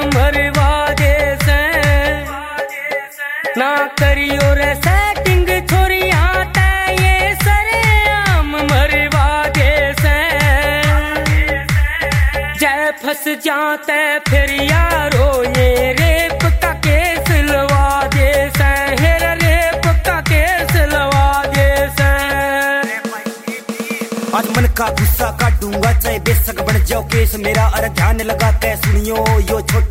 मरवा दे से ना करियो रे सेटिंग छोरिया ते ये सरेआम मरवा दे से जय फंस जाते फिर यारो ये रेप का केस लवा दे से रेप का केस लवा दे से आज मन का गुस्सा काटूंगा चाहे बेशक बन जाओ केस मेरा। अरे ध्यान लगा के सुनियो यो छोटा